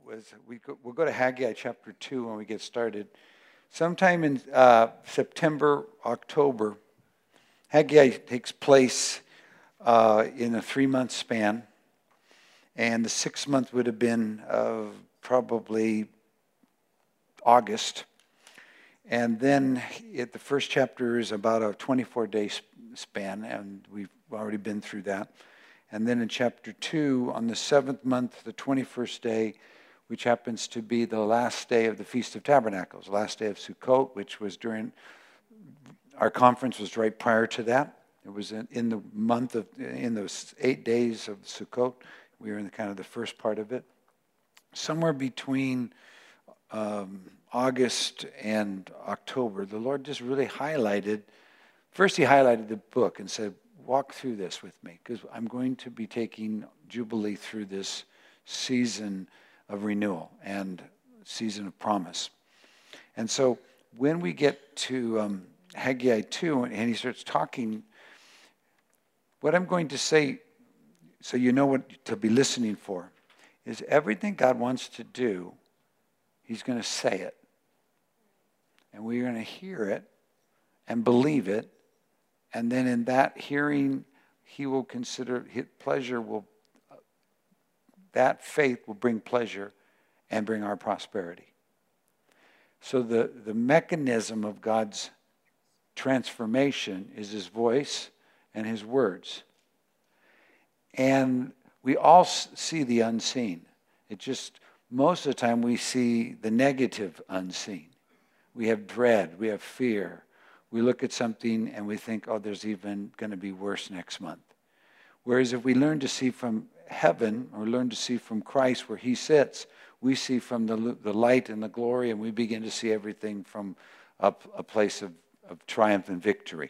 we'll go to Haggai chapter 2 when we get started. Sometime in September, October, Haggai takes place in a 3-month span, and the 6th month would have been probably August. And then the first chapter is about a 24-day span, and we've already been through that. And then in chapter 2, on the 7th month, the 21st day, which happens to be the last day of the Feast of Tabernacles, last day of Sukkot, which was during, our conference was right prior to that. It was in the month of, in those 8 days of Sukkot. We were in kind of the first part of it. Somewhere between August and October, the Lord just really highlighted, first he highlighted the book and said, walk through this with me, because I'm going to be taking Jubilee through this season of renewal and season of promise. And so when we get to Haggai 2, and he starts talking, what I'm going to say, so you know what to be listening for, is everything God wants to do, he's going to say it. And we're going to hear it and believe it. And then in that hearing, he will consider, pleasure will, that faith will bring pleasure and bring our prosperity. So the mechanism of God's transformation is his voice and his words. And we all see the unseen. It just, most of the time we see the negative unseen. We have dread, we have fear. We look at something and we think, oh, there's even going to be worse next month. Whereas if we learn to see from heaven, or learn to see from Christ where he sits, we see from the light and the glory, and we begin to see everything from a place of triumph and victory.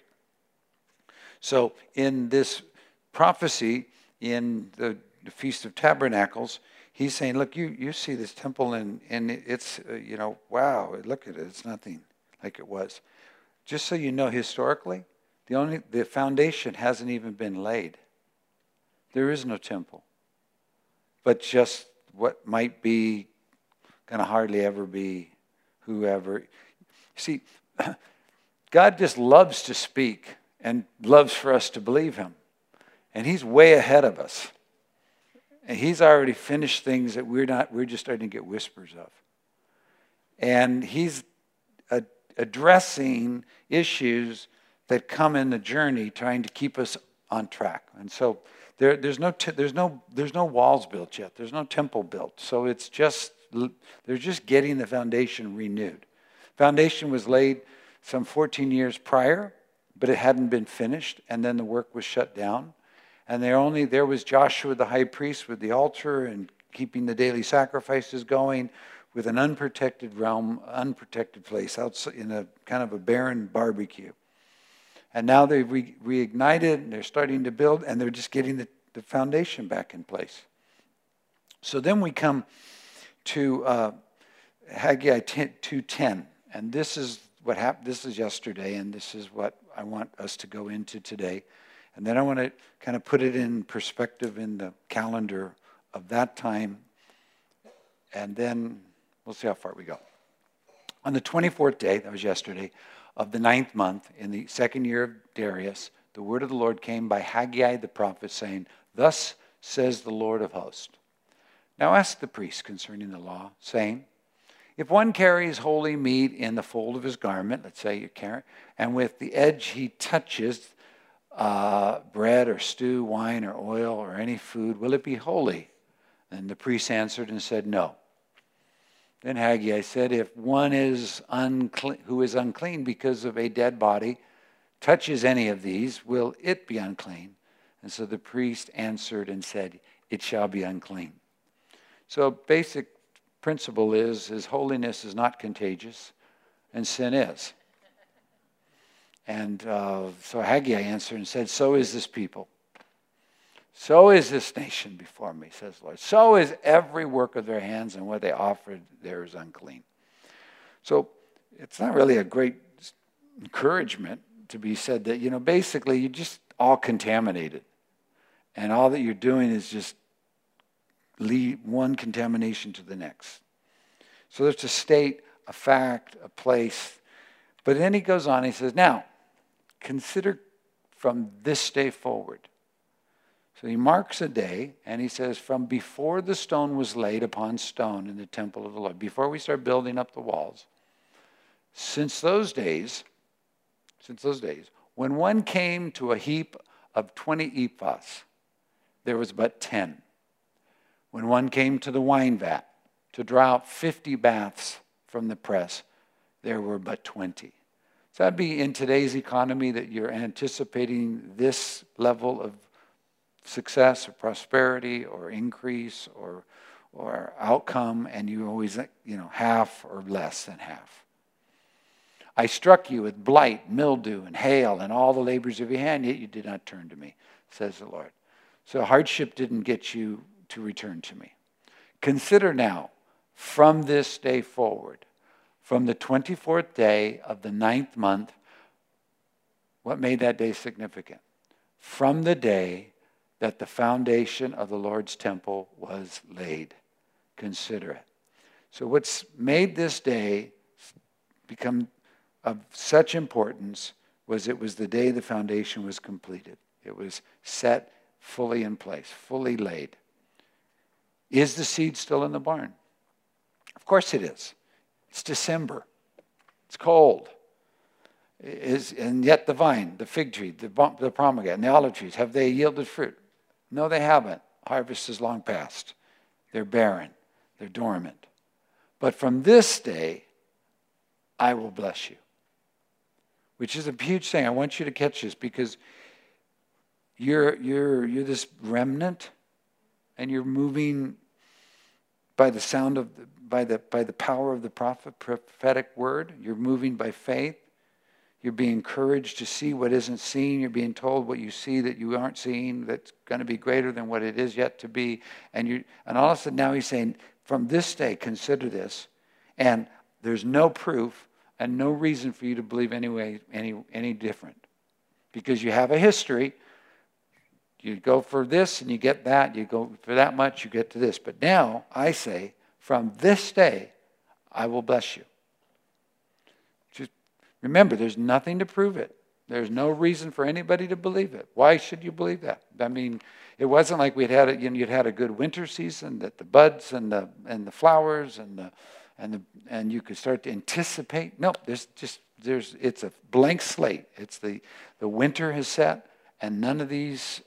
So in this prophecy, in the Feast of Tabernacles, he's saying, look, you see this temple, and it's, wow, look at it. It's nothing like it was. Just so you know, historically, the foundation hasn't even been laid. There is no temple. But just what might be, going to hardly ever be, whoever. See, God just loves to speak and loves for us to believe him. And he's way ahead of us. And he's already finished things that we're just starting to get whispers of. And he's addressing issues that come in the journey, trying to keep us on track. And so there's no walls built yet. There's no temple built. So it's just, they're just getting the foundation renewed. Foundation was laid some 14 years prior, but it hadn't been finished, and then the work was shut down. And there was Joshua the high priest with the altar and keeping the daily sacrifices going, with an unprotected realm, unprotected place, outside in a kind of a barren barbecue. And now they've reignited, and they're starting to build, and they're just getting the foundation back in place. So then we come to Haggai 2:10, and this is what happened. This is yesterday, and this is what I want us to go into today. And then I want to kind of put it in perspective in the calendar of that time, and then we'll see how far we go. On the 24th day, that was yesterday, of the 9th month, in the 2nd year of Darius, the word of the Lord came by Haggai the prophet, saying, thus says the Lord of hosts. Now ask the priest concerning the law, saying, if one carries holy meat in the fold of his garment, let's say you carry, and with the edge he touches bread or stew, wine or oil or any food, will it be holy? And the priest answered and said, no. Then Haggai said, if one is unclean, who is unclean because of a dead body, touches any of these, will it be unclean? And so the priest answered and said, it shall be unclean. So basic principle is holiness is not contagious, and sin is. And so Haggai answered and said, so is this people. So is this nation before me, says the Lord. So is every work of their hands, and what they offered there is unclean. So it's not really a great encouragement to be said that, basically you're just all contaminated. And all that you're doing is just lead one contamination to the next. So there's a state, a fact, a place. But then he goes on, he says, now, consider from this day forward. So he marks a day, and he says, from before the stone was laid upon stone in the temple of the Lord, before we start building up the walls, since those days, when one came to a heap of 20 ephahs, there was but 10. When one came to the wine vat to draw out 50 baths from the press, there were but 20. So that'd be in today's economy that you're anticipating this level of success or prosperity or increase or outcome, and you always, half or less than half. I struck you with blight, mildew, and hail, and all the labors of your hand, yet you did not turn to me, says the Lord. So hardship didn't get you to return to me. Consider now, from this day forward, from the 24th day of the 9th month, what made that day significant? From the day that the foundation of the Lord's temple was laid. Consider it. So what's made this day become of such importance was it was the day the foundation was completed. It was set fully in place, fully laid. Is the seed still in the barn? Of course it is. It's December. It's cold. And yet the vine, the fig tree, the pomegranate, and the olive trees, have they yielded fruit? No, they haven't. Harvest is long past. They're barren. They're dormant. But from this day, I will bless you. Which is a huge thing. I want you to catch this because you're this remnant, and you're moving by the sound of by the power of the prophetic word. You're moving by faith. You're being encouraged to see what isn't seen. You're being told what you see that you aren't seeing, that's going to be greater than what it is yet to be. And all of a sudden now he's saying, from this day, consider this. And there's no proof and no reason for you to believe any different. Because you have a history. You go for this and you get that. You go for that much, you get to this. But now I say, from this day, I will bless you. Just remember, there's nothing to prove it. There's no reason for anybody to believe it. Why should you believe that? I mean, it wasn't like you'd had a good winter season, that the buds and the flowers and you could start to anticipate. No, it's a blank slate. It's the winter has set, and none of these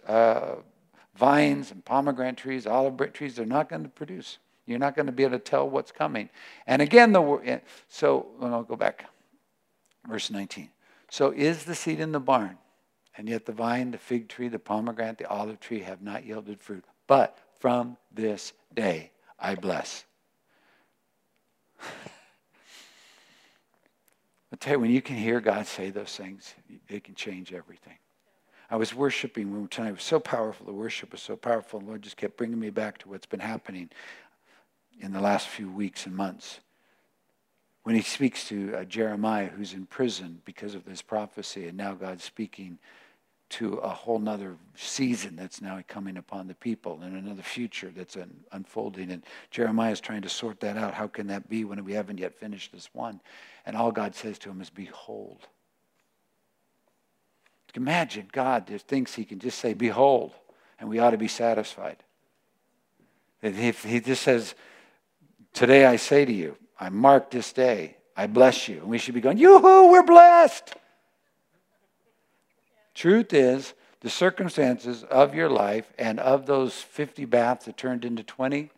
vines and pomegranate trees, olive trees, they're not going to produce. You're not going to be able to tell what's coming. And again, I'll go back. Verse 19. So is the seed in the barn, and yet the vine, the fig tree, the pomegranate, the olive tree have not yielded fruit. But from this day I bless. I'll tell you, when you can hear God say those things, it can change everything. I was worshiping tonight. It was so powerful. The worship was so powerful. The Lord just kept bringing me back to what's been happening in the last few weeks and months. When he speaks to Jeremiah, who's in prison because of this prophecy, and now God's speaking to a whole nother season that's now coming upon the people and another future that's unfolding. And Jeremiah is trying to sort that out. How can that be when we haven't yet finished this one? And all God says to him is, behold. Imagine God just thinks he can just say, behold, and we ought to be satisfied. If he just says, today I say to you, I mark this day, I bless you. And we should be going, yoo-hoo, we're blessed. Truth is, the circumstances of your life and of those 50 baths that turned into 20,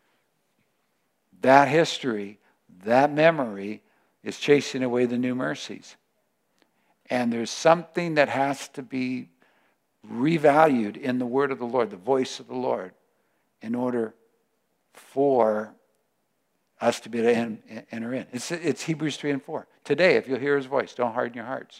that history, that memory is chasing away the new mercies. And there's something that has to be revalued in the word of the Lord, the voice of the Lord, in order for us to be able to enter in. It's Hebrews 3 and 4. Today, if you'll hear his voice, don't harden your hearts.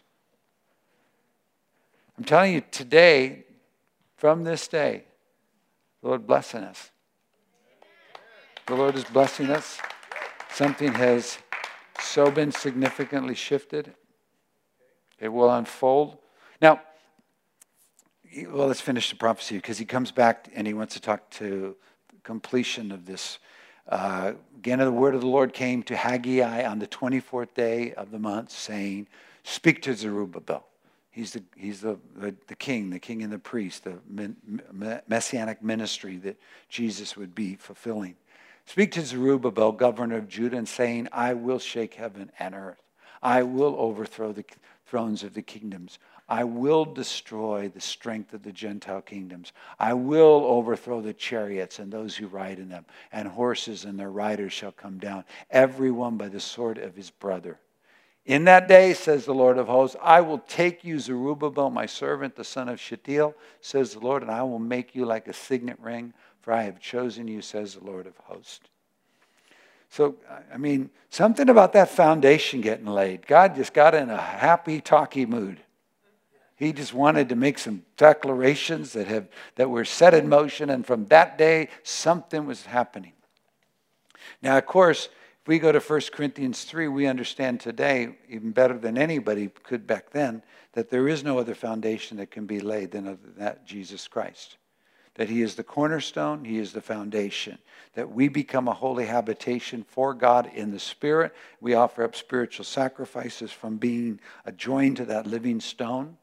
I'm telling you, today, from this day, the Lord blessing us. The Lord is blessing us. Something has so been significantly shifted. It will unfold. Now, let's finish the prophecy, because he comes back and he wants to talk to completion of this. Again, the word of the Lord came to Haggai on the 24th day of the month, saying, "Speak to Zerubbabel." He's the king and the priest, the messianic ministry that Jesus would be fulfilling. "Speak to Zerubbabel, governor of Judah, and saying, I will shake heaven and earth. I will overthrow the thrones of the kingdoms. I will destroy the strength of the Gentile kingdoms. I will overthrow the chariots and those who ride in them, and horses and their riders shall come down, every one by the sword of his brother. In that day, says the Lord of hosts, I will take you, Zerubbabel, my servant, the son of Shealtiel, says the Lord, and I will make you like a signet ring, for I have chosen you, says the Lord of hosts." So, I mean, something about that foundation getting laid. God just got in a happy, talky mood. He just wanted to make some declarations that were set in motion, and from that day, something was happening. Now, of course, if we go to 1 Corinthians 3, we understand today, even better than anybody could back then, that there is no other foundation that can be laid than that Jesus Christ. That he is the cornerstone, he is the foundation. That we become a holy habitation for God in the Spirit. We offer up spiritual sacrifices from being joined to that living stone.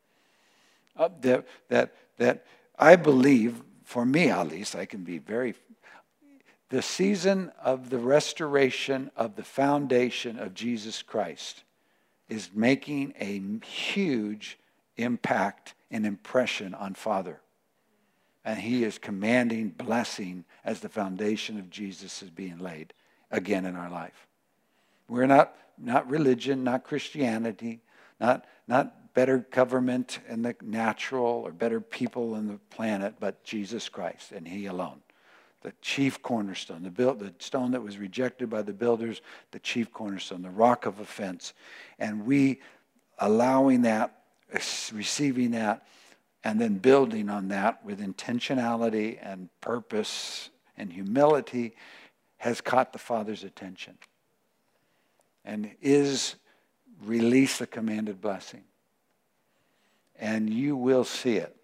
That I believe, for me at least, I can be the season of the restoration of the foundation of Jesus Christ is making a huge impact and impression on Father. And he is commanding blessing as the foundation of Jesus is being laid again in our life. We're not religion, not Christianity, not better government in the natural or better people in the planet, but Jesus Christ and he alone. The chief cornerstone, the stone that was rejected by the builders, the chief cornerstone, the rock of offense. And we allowing that, receiving that, and then building on that with intentionality and purpose and humility has caught the Father's attention. And is release the commanded blessing. And you will see it.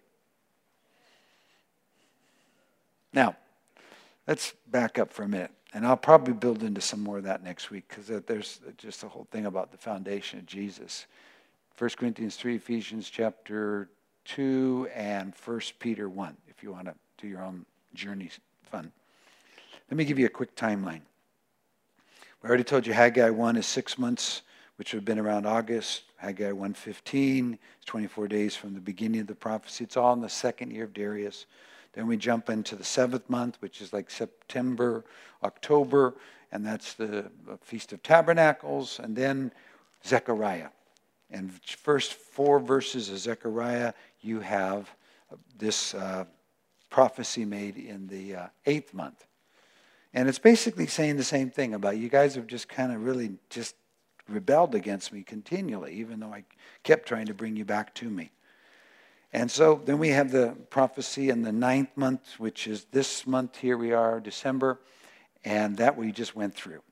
Now, let's back up for a minute. And I'll probably build into some more of that next week because there's just a whole thing about the foundation of Jesus. 1 Corinthians 3, Ephesians chapter 2, and 1 Peter 1, if you want to do your own journey fun. Let me give you a quick timeline. We already told you Haggai 1 is 6 months, which would have been around August. Haggai 1:15 is 24 days from the beginning of the prophecy. It's all in the second year of Darius. Then we jump into the 7th month, which is like September, October, and that's the Feast of Tabernacles, and then Zechariah. And first 4 verses of Zechariah, you have this prophecy made in the 8th month. And it's basically saying the same thing about you guys have just kind of really just rebelled against me continually, even though I kept trying to bring you back to me. And so then we have the prophecy in the 9th month, which is this month. Here we are, December, and that we just went through.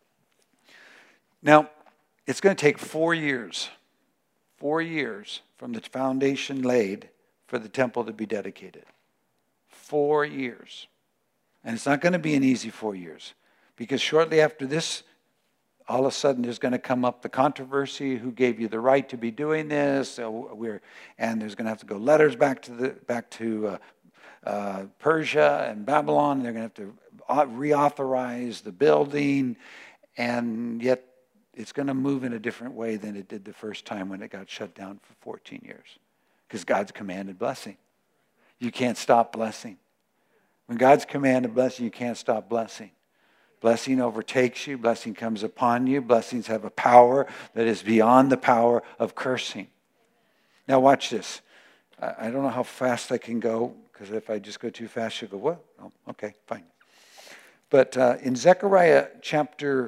Now, it's going to take 4 years. 4 years from the foundation laid for the temple to be dedicated. 4 years. And it's not going to be an easy 4 years. Because shortly after this, all of a sudden there's going to come up the controversy. Who gave you the right to be doing this? And there's going to have to go letters back to Persia and Babylon. They're going to have to reauthorize the building. And yet it's going to move in a different way than it did the first time when it got shut down for 14 years. Because God's commanded blessing. You can't stop blessing. When God's commanded blessing, you can't stop blessing. Blessing overtakes you. Blessing comes upon you. Blessings have a power that is beyond the power of cursing. Now watch this. I don't know how fast I can go, because if I just go too fast, you'll go, what? Oh, okay, fine. But in Zechariah chapter...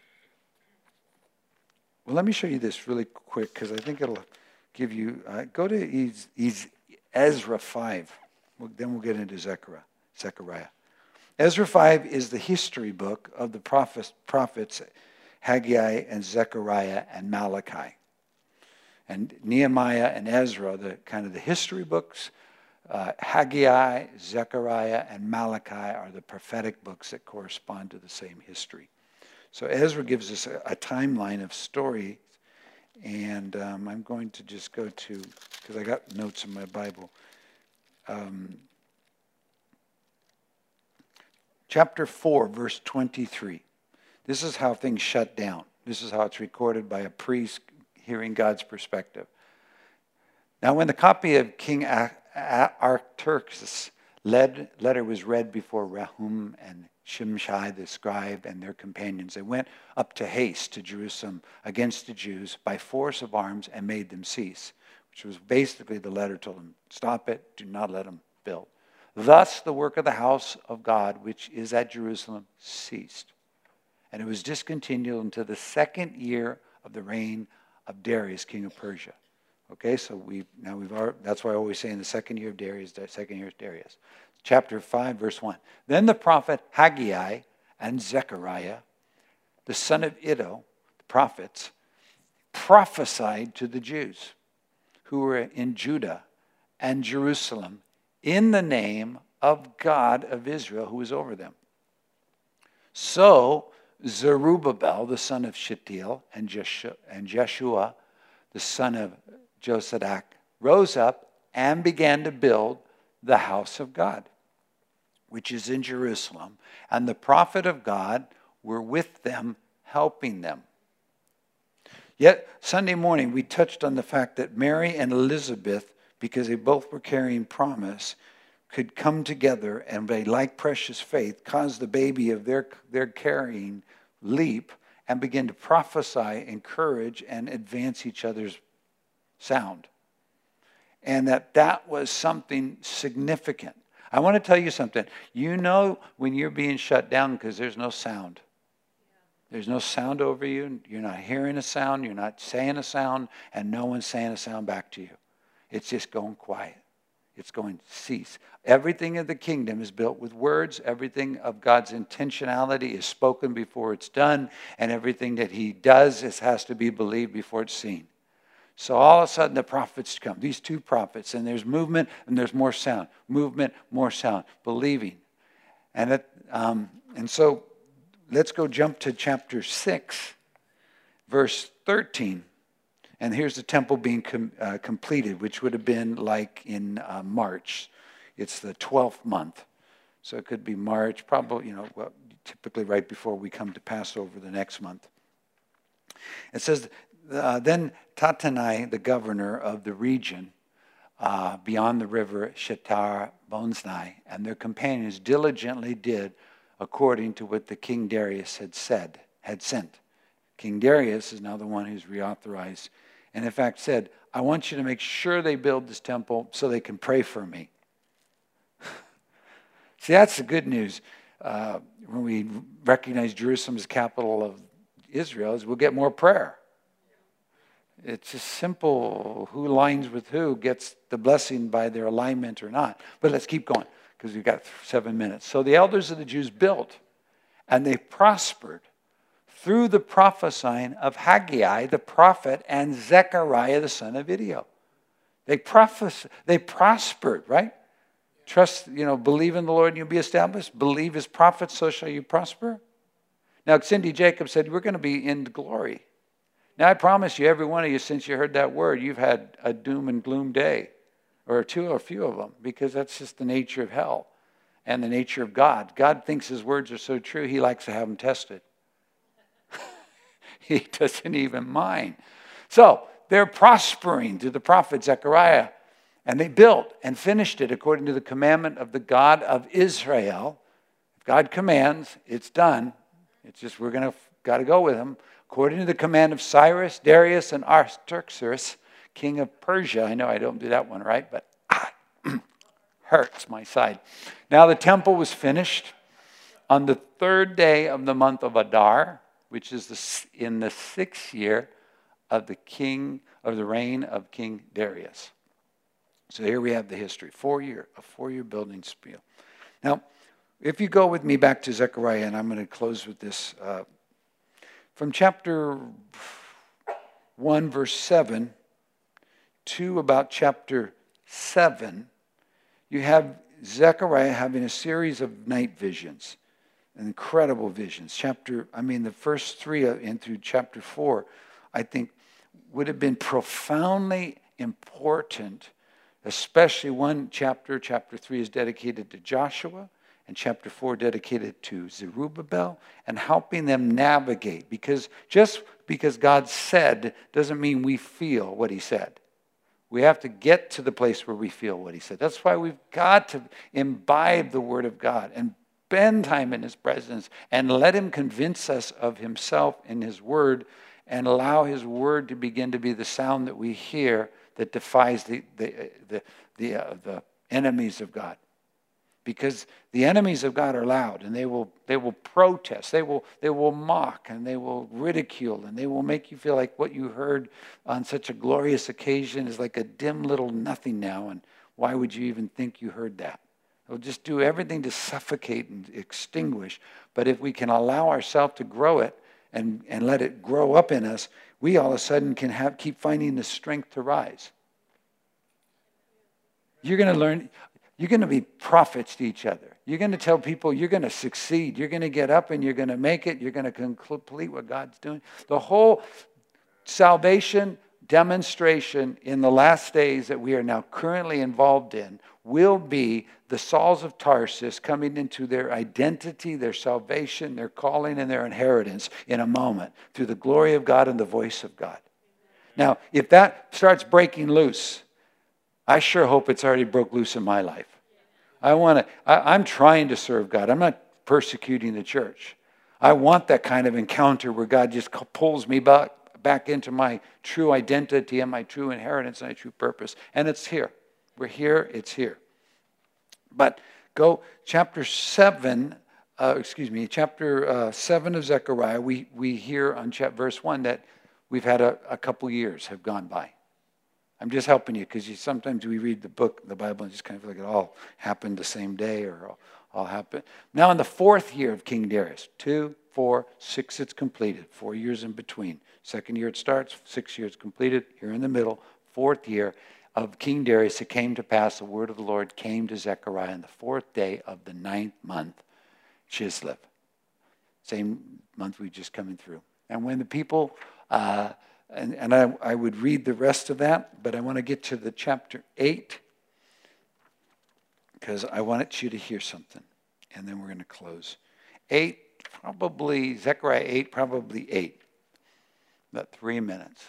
Well, let me show you this really quick, because I think it'll give you... go to Ezra 5. Then we'll get into Zechariah. Ezra 5 is the history book of the prophets Haggai and Zechariah and Malachi. And Nehemiah and Ezra, the kind of the history books, Haggai, Zechariah, and Malachi are the prophetic books that correspond to the same history. So Ezra gives us a timeline of story, and I'm going to just go to, because I got notes in my Bible. Chapter 4, verse 23. This is how things shut down. This is how it's recorded by a priest hearing God's perspective. Now, when the copy of King Artaxerxes' letter was read before Rehum and Shimshai the scribe and their companions, they went up to haste to Jerusalem against the Jews by force of arms and made them cease, which was basically the letter told them, stop it, do not let them build. Thus the work of the house of God, which is at Jerusalem, ceased. And it was discontinued until the second year of the reign of Darius, king of Persia. Okay, so that's why I always say in the second year of Darius, the second year of Darius. Chapter 5, verse 1. Then the prophet Haggai and Zechariah, the son of Iddo, the prophets, prophesied to the Jews who were in Judah and Jerusalem in the name of God of Israel who was over them. So Zerubbabel, the son of Shealtiel, and Jeshua, the son of Josadak, rose up and began to build the house of God, which is in Jerusalem, and the prophet of God were with them, helping them. Yet Sunday morning we touched on the fact that Mary and Elizabeth, because they both were carrying promise, could come together and by like precious faith cause the baby of their carrying leap and begin to prophesy, encourage, and advance each other's sound. And that was something significant. I want to tell you something. You know when you're being shut down because there's no sound. There's no sound over you. You're not hearing a sound. You're not saying a sound. And no one's saying a sound back to you. It's just going quiet. It's going to cease. Everything of the kingdom is built with words. Everything of God's intentionality is spoken before it's done. And everything that he does has to be believed before it's seen. So all of a sudden the prophets come, these two prophets, and there's movement and there's more sound. Movement, more sound, believing. And so let's go jump to chapter 6, verse 13. And here's the temple being completed, which would have been like in March. It's the 12th month. So it could be March, probably, typically right before we come to Passover the next month. It says, then Tattenai, the governor of the region beyond the river Shettar-Boznai, and their companions diligently did according to what the King Darius had sent. King Darius is now the one who's reauthorized, and in fact said, I want you to make sure they build this temple so they can pray for me. See, that's the good news. When we recognize Jerusalem as capital of Israel, is we'll get more prayer. It's just simple. Who aligns with who gets the blessing by their alignment or not. But let's keep going because we've got 7 minutes. So the elders of the Jews built, and they prospered through the prophesying of Haggai the prophet and Zechariah the son of Iddo. They prospered, right? Trust, believe in the Lord and you'll be established. Believe his prophets, so shall you prosper. Now, Cindy Jacobs said, we're going to be in glory. Now, I promise you, every one of you, since you heard that word, you've had a doom and gloom day, or a few of them, because that's just the nature of hell and the nature of God. God thinks his words are so true, he likes to have them tested. He doesn't even mind. So, they're prospering through the prophet Zechariah, and they built and finished it according to the commandment of the God of Israel. If God commands, it's done. It's just got to go with him. According to the command of Cyrus, Darius, and Artaxerxes, king of Persia. I know I don't do that one right, but hurts my side. Now the temple was finished on the 3rd day of the month of Adar, which is in the 6th year of the reign of King Darius. So here we have the history, a 4-year building spiel. Now, if you go with me back to Zechariah, and I'm going to close with this. From chapter 1, verse 7 to about chapter 7, you have Zechariah having a series of night visions, incredible visions. The first 3 in through chapter 4, I think, would have been profoundly important, especially one chapter. Chapter 3 is dedicated to Joshua, and chapter 4 dedicated to Zerubbabel, and helping them navigate. Because just because God said doesn't mean we feel what he said. We have to get to the place where we feel what he said. That's why we've got to imbibe the word of God and spend time in his presence and let him convince us of himself in his word, and allow his word to begin to be the sound that we hear that defies the enemies of God. Because the enemies of God are loud, and they will protest, they will mock, and they will ridicule, and they will make you feel like what you heard on such a glorious occasion is like a dim little nothing now, and why would you even think you heard that? They'll just do everything to suffocate and extinguish. But if we can allow ourselves to grow it and let it grow up in us, we all of a sudden can keep finding the strength to rise. You're going to learn. You're going to be prophets to each other. You're going to tell people you're going to succeed. You're going to get up and you're going to make it. You're going to complete what God's doing. The whole salvation demonstration in the last days that we are now currently involved in will be the Sauls of Tarsus coming into their identity, their salvation, their calling, and their inheritance in a moment through the glory of God and the voice of God. Now, if that starts breaking loose, I sure hope it's already broke loose in my life. I'm trying to serve God. I'm not persecuting the church. I want that kind of encounter where God just pulls me back into my true identity and my true inheritance and my true purpose. And it's here. We're here. It's here. But go chapter 7 of Zechariah. We hear on verse 1 that we've had a couple years have gone by. I'm just helping you because sometimes we read the Bible, and just kind of feel like it all happened the same day or all happened. Now in the 4th year of King Darius, 2, 4, 6 it's completed, 4 years in between. 2nd year it starts, 6 years completed, here in the middle, 4th year of King Darius, it came to pass, the word of the Lord came to Zechariah on the 4th day of the 9th month, Chislev. Same month we just coming through. And when the people... And I would read the rest of that, but I want to get to the chapter 8 because I want you to hear something, and then we're going to close. Zechariah 8, probably 8, about 3 minutes.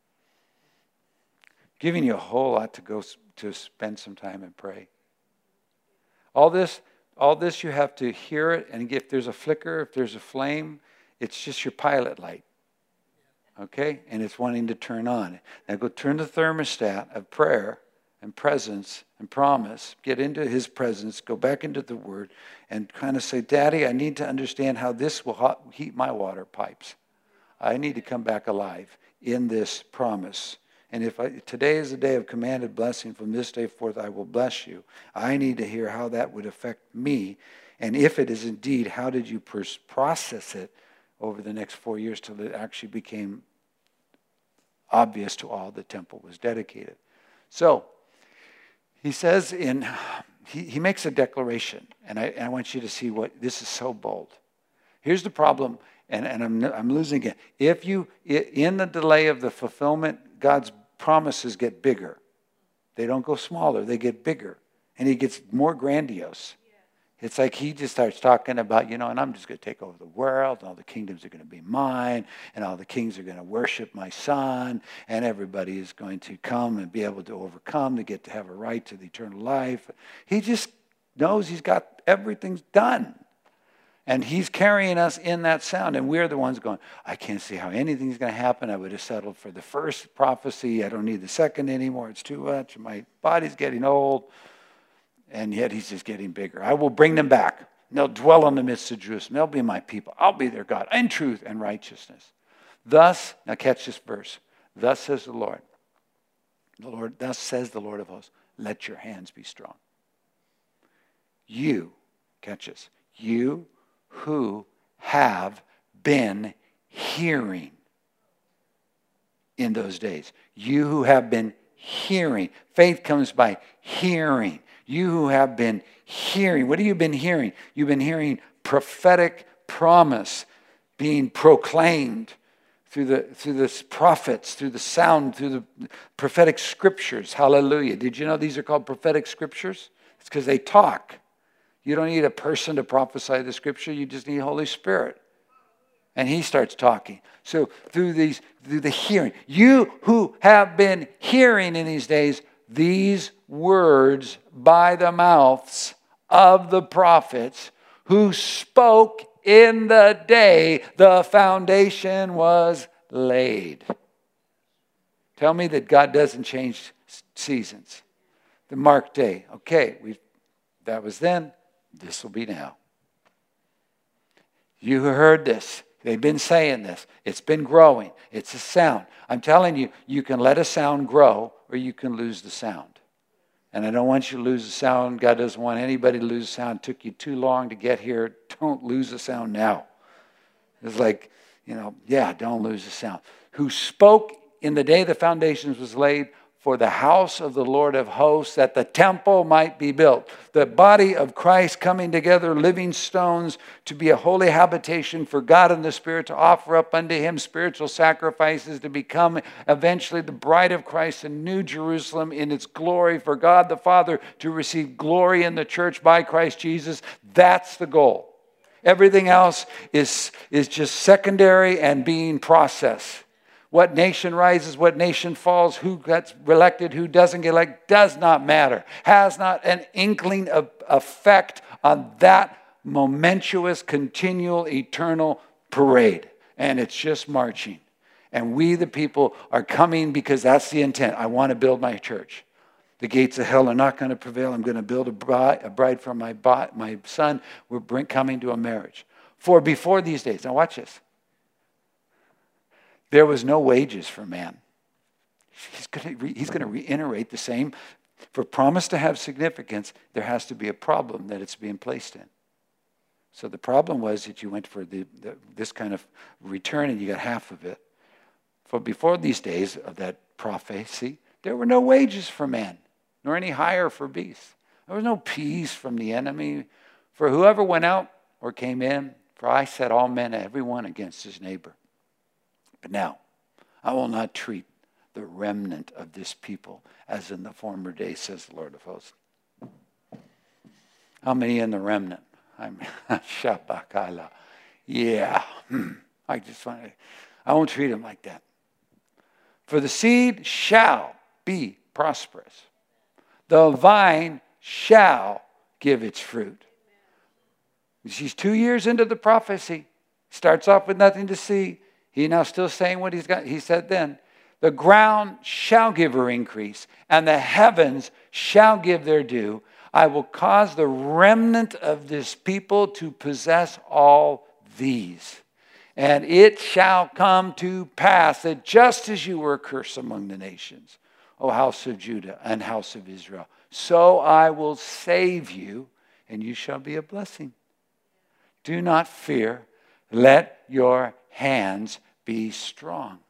Giving you a whole lot to go to spend some time and pray. All this you have to hear it, and if there's a flicker, if there's a flame, it's just your pilot light. Okay? And it's wanting to turn on. Now go turn the thermostat of prayer and presence and promise. Get into his presence. Go back into the word and kind of say, Daddy, I need to understand how this will heat my water pipes. I need to come back alive in this promise. And today is the day of commanded blessing. From this day forth I will bless you. I need to hear how that would affect me. And if it is indeed, how did you process it over the next 4 years till it actually became obvious to all the temple was dedicated. So he says he makes a declaration, and I want you to see what this is so bold. Here's the problem, and I'm losing it. If you in the delay of the fulfillment, God's promises get bigger. They don't go smaller; they get bigger, and he gets more grandiose. It's like he just starts talking about, and I'm just going to take over the world, and all the kingdoms are going to be mine, and all the kings are going to worship my son, and everybody is going to come and be able to overcome to get to have a right to the eternal life. He just knows he's got everything's done. And he's carrying us in that sound, and we're the ones going, I can't see how anything's going to happen. I would have settled for the first prophecy. I don't need the second anymore. It's too much. My body's getting old. And yet he's just getting bigger. I will bring them back. And they'll dwell in the midst of Jerusalem. They'll be my people. I'll be their God in truth and righteousness. Thus, now catch this verse. Thus says the Lord. Thus says the Lord of hosts, let your hands be strong. You, catch this, you who have been hearing in those days. You who have been hearing. Faith comes by hearing. You who have been hearing. What have you been hearing? You've been hearing prophetic promise being proclaimed through the prophets, through the sound, through the prophetic scriptures. Hallelujah. Did you know these are called prophetic scriptures? It's because they talk. You don't need a person to prophesy the scripture. You just need Holy Spirit. And he starts talking. So through the hearing, you who have been hearing in these days these words by the mouths of the prophets who spoke in the day the foundation was laid. Tell me that God doesn't change seasons. The marked day. Okay, that was then. This will be now. You heard this. They've been saying this. It's been growing. It's a sound. I'm telling you, you can let a sound grow or you can lose the sound. And I don't want you to lose the sound. God doesn't want anybody to lose the sound. It took you too long to get here. Don't lose the sound now. It's like, don't lose the sound. Who spoke in the day the foundations was laid for the house of the Lord of hosts, that the temple might be built. The body of Christ coming together, living stones, to be a holy habitation for God and the Spirit, to offer up unto him spiritual sacrifices, to become eventually the bride of Christ in New Jerusalem in its glory, for God the Father to receive glory in the church by Christ Jesus. That's the goal. Everything else is just secondary and being processed. What nation rises, what nation falls, who gets elected, who doesn't get elected, does not matter. Has not an inkling of effect on that momentous, continual, eternal parade. And it's just marching. And we, the people, are coming because that's the intent. I want to build my church. The gates of hell are not going to prevail. I'm going to build a bride for my son. We're coming to a marriage. For before these days, now watch this. There was no wages for man. He's going to reiterate the same. For promise to have significance, there has to be a problem that it's being placed in. So the problem was that you went for this kind of return and you got half of it. For before these days of that prophecy, there were no wages for man, nor any hire for beasts. There was no peace from the enemy. For whoever went out or came in, for I set all men, everyone against his neighbor. But now, I will not treat the remnant of this people as in the former days, says the Lord of hosts. How many in the remnant? I'm Shabakala. Yeah. I won't treat them like that. For the seed shall be prosperous. The vine shall give its fruit. She's 2 years into the prophecy. Starts off with nothing to see. He now still saying what he's got. He said then, the ground shall give her increase, and the heavens shall give their due. I will cause the remnant of this people to possess all these. And it shall come to pass that just as you were cursed among the nations, O house of Judah and house of Israel, so I will save you, and you shall be a blessing. Do not fear. Let your hands be strong.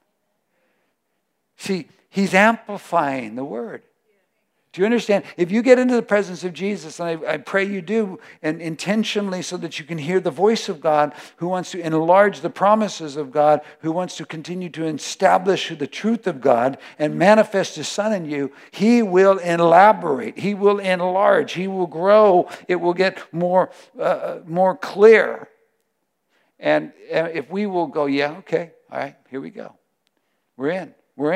See, he's amplifying the word. Do you understand? If you get into the presence of Jesus, and I pray you do, and intentionally so that you can hear the voice of God, who wants to enlarge the promises of God, who wants to continue to establish the truth of God and manifest his Son in you, he will elaborate, he will enlarge, he will grow, it will get more clear. And if we will go, yeah, okay, all right, here we go. We're in.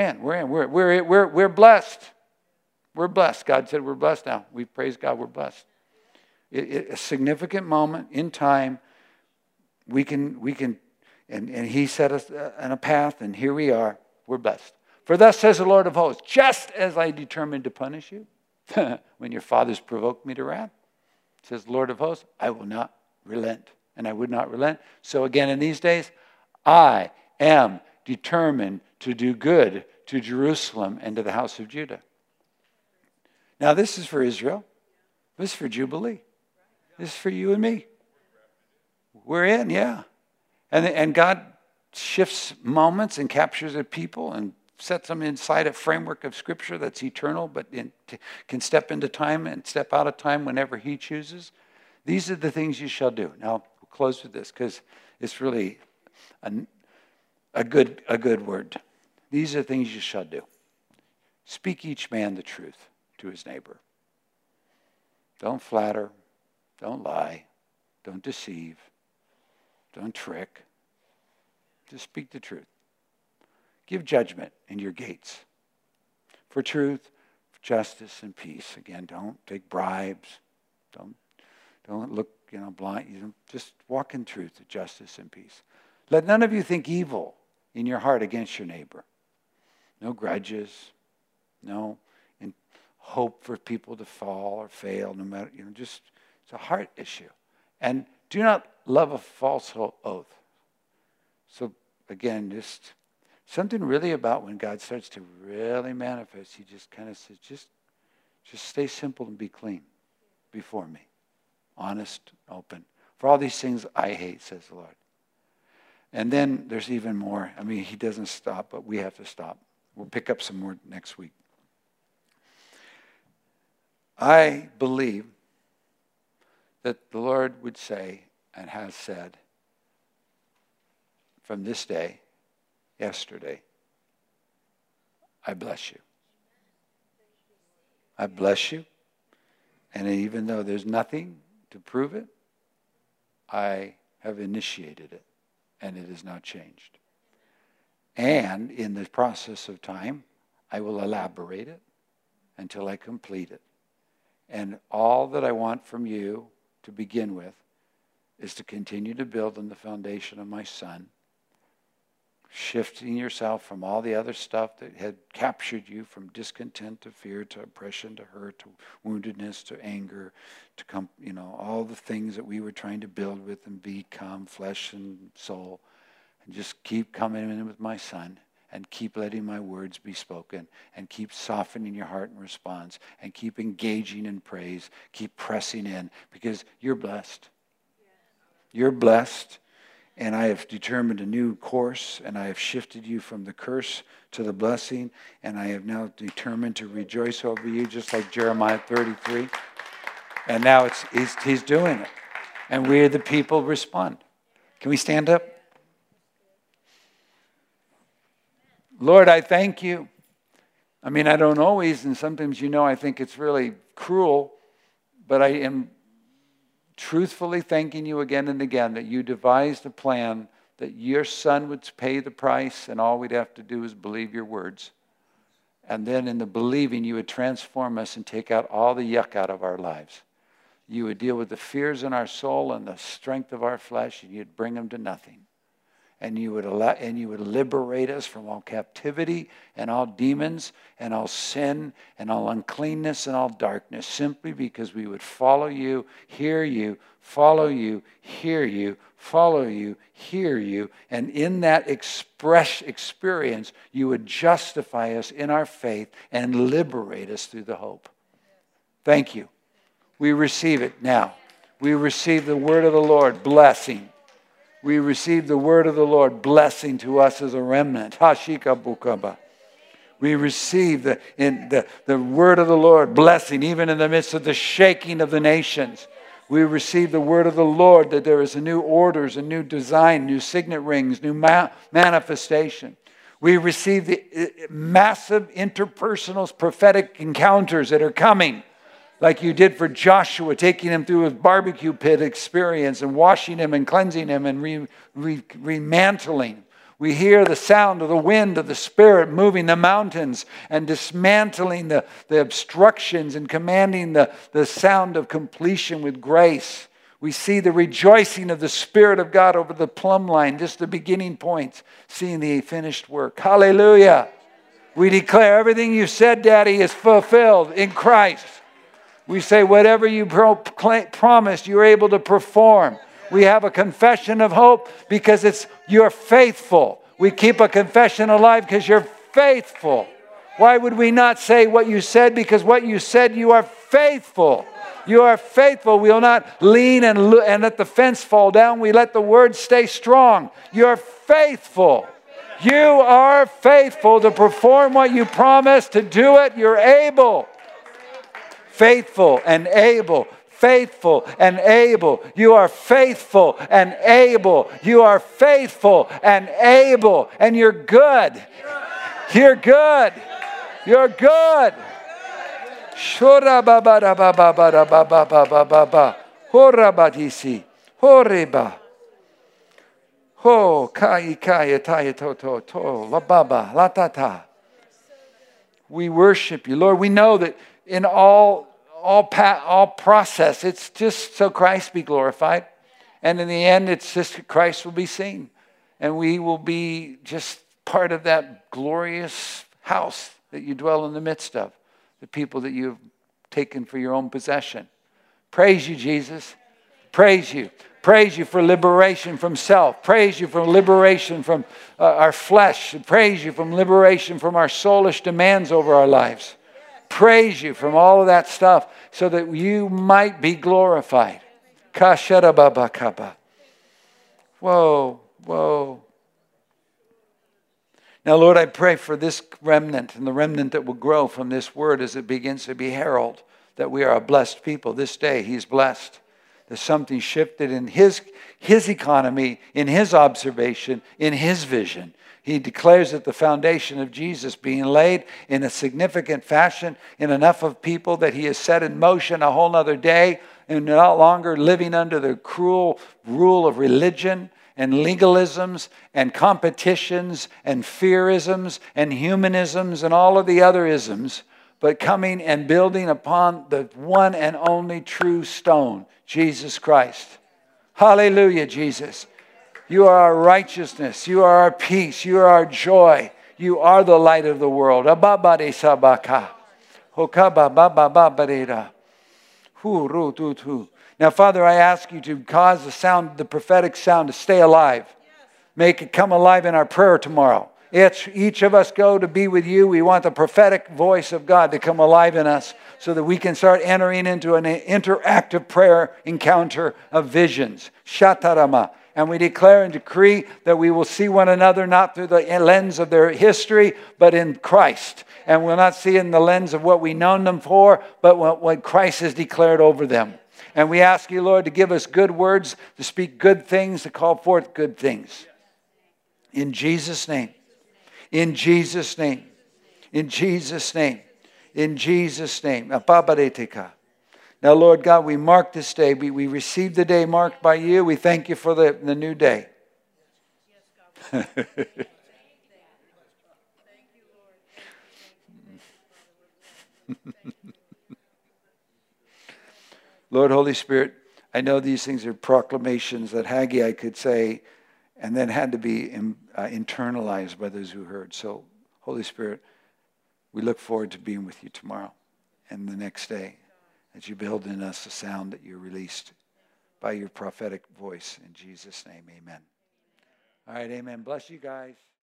We're blessed. We're blessed. God said we're blessed now. We praise God, we're blessed. A significant moment in time, we can, and he set us on a path, and here we are. We're blessed. For thus says the Lord of hosts, just as I determined to punish you, when your fathers provoked me to wrath, says the Lord of hosts, I will not relent. And I would not relent. So again, in these days, I am determined to do good to Jerusalem and to the house of Judah. Now, this is for Israel. This is for Jubilee. This is for you and me. We're in, yeah. And God shifts moments and captures a people and sets them inside a framework of Scripture that's eternal, but can step into time and step out of time whenever he chooses. These are the things you shall do. Now, we'll close with this because it's really a good word. These are the things you shall do. Speak each man the truth to his neighbor. Don't flatter. Don't lie. Don't deceive. Don't trick. Just speak the truth. Give judgment in your gates for truth, for justice, and peace. Again, don't take bribes. Don't look, blind. Just walk in truth, justice, and peace. Let none of you think evil in your heart against your neighbor. No grudges. No hope for people to fall or fail. No matter, just it's a heart issue. And do not love a false oath. So again, just something really about when God starts to really manifest, he just kind of says, just stay simple and be clean before me. Honest, open. For all these things I hate, says the Lord. And then there's even more. I mean, he doesn't stop, but we have to stop. We'll pick up some more next week. I believe that the Lord would say and has said from this day, yesterday, I bless you. I bless you. And even though there's nothing to prove it, I have initiated it, and it has not changed. And in the process of time, I will elaborate it until I complete it. And all that I want from you to begin with is to continue to build on the foundation of my Son, shifting yourself from all the other stuff that had captured you, from discontent to fear to oppression to hurt to woundedness to anger to all the things that we were trying to build with and become flesh and soul, and just keep coming in with my Son and keep letting my words be spoken and keep softening your heart in response and keep engaging in praise, keep pressing in, because you're blessed. You're blessed. And I have determined a new course, and I have shifted you from the curse to the blessing, and I have now determined to rejoice over you, just like Jeremiah 33. And now he's doing it. And we, the people, respond. Can we stand up? Lord, I thank you. I mean, I don't always, and sometimes I think it's really cruel, but I am truthfully thanking you again and again that you devised a plan that your Son would pay the price, and all we'd have to do is believe your words. And then in the believing, you would transform us and take out all the yuck out of our lives. You would deal with the fears in our soul and the strength of our flesh, and you'd bring them to nothing. And you would liberate us from all captivity and all demons and all sin and all uncleanness and all darkness, simply because we would follow you, hear you, follow you, hear you, follow you, hear you. And in that experience, you would justify us in our faith and liberate us through the hope. Thank you. We receive it now. We receive the word of the Lord, blessing. We receive the word of the Lord, blessing to us as a remnant. Hashika bukaba. We receive the word of the Lord, blessing, even in the midst of the shaking of the nations. We receive the word of the Lord, that there is a new orders, a new design, new signet rings, new manifestation. We receive the massive interpersonal prophetic encounters that are coming, like you did for Joshua, taking him through his barbecue pit experience and washing him and cleansing him and remantling. We hear the sound of the wind of the Spirit moving the mountains and dismantling the obstructions and commanding the sound of completion with grace. We see the rejoicing of the Spirit of God over the plumb line, just the beginning points, seeing the finished work. Hallelujah. We declare everything you said, Daddy, is fulfilled in Christ. We say whatever you promised, you're able to perform. We have a confession of hope because you're faithful. We keep a confession alive because you're faithful. Why would we not say what you said? Because what you said, you are faithful. You are faithful. We will not lean and let the fence fall down. We let the word stay strong. You're faithful. You are faithful to perform what you promised, to do it. You're able. Faithful and able. Faithful and able. You are faithful and able. You are faithful and able. And you're good. You're good. You're good. Shora baba da baba baba baba baba baba. Hora badisi. Horeba. Ho kai kai tai to to to la baba la tata. We worship you, Lord. We know that in all process, it's just so Christ be glorified, and in the end, it's just Christ will be seen, and we will be just part of that glorious house that you dwell in the midst of, the people that you've taken for your own possession. Praise you, Jesus. Praise you. Praise you for liberation from self. Praise you for liberation from our flesh. Praise you from liberation from our soulish demands over our lives. Praise you from all of that stuff so that you might be glorified. Kasharababakaba. Whoa, whoa. Now, Lord, I pray for this remnant and the remnant that will grow from this word as it begins to be heralded, that we are a blessed people. This day, he's blessed. There's something shifted in his economy, in his observation, in his vision. He declares that the foundation of Jesus being laid in a significant fashion in enough of people that he has set in motion a whole nother day and no longer living under the cruel rule of religion and legalisms and competitions and fearisms and humanisms and all of the other isms, but coming and building upon the one and only true stone, Jesus Christ. Hallelujah, Jesus. You are our righteousness. You are our peace. You are our joy. You are the light of the world. Now, Father, I ask you to cause the sound, the prophetic sound, to stay alive. Make it come alive in our prayer tomorrow. Each of us go to be with you. We want the prophetic voice of God to come alive in us so that we can start entering into an interactive prayer encounter of visions. Shatarama. And we declare and decree that we will see one another not through the lens of their history, but in Christ. And we'll not see in the lens of what we've known them for, but what Christ has declared over them. And we ask you, Lord, to give us good words, to speak good things, to call forth good things. In Jesus' name. In Jesus' name. In Jesus' name. In Jesus' name. Now, Lord God, we mark this day. We receive the day marked by you. We thank you for the new day. Lord, Holy Spirit, I know these things are proclamations that Haggai could say and then had to be internalized by those who heard. So, Holy Spirit, we look forward to being with you tomorrow and the next day as you build in us the sound that you released by your prophetic voice. In Jesus' name, amen. All right, amen. Bless you guys.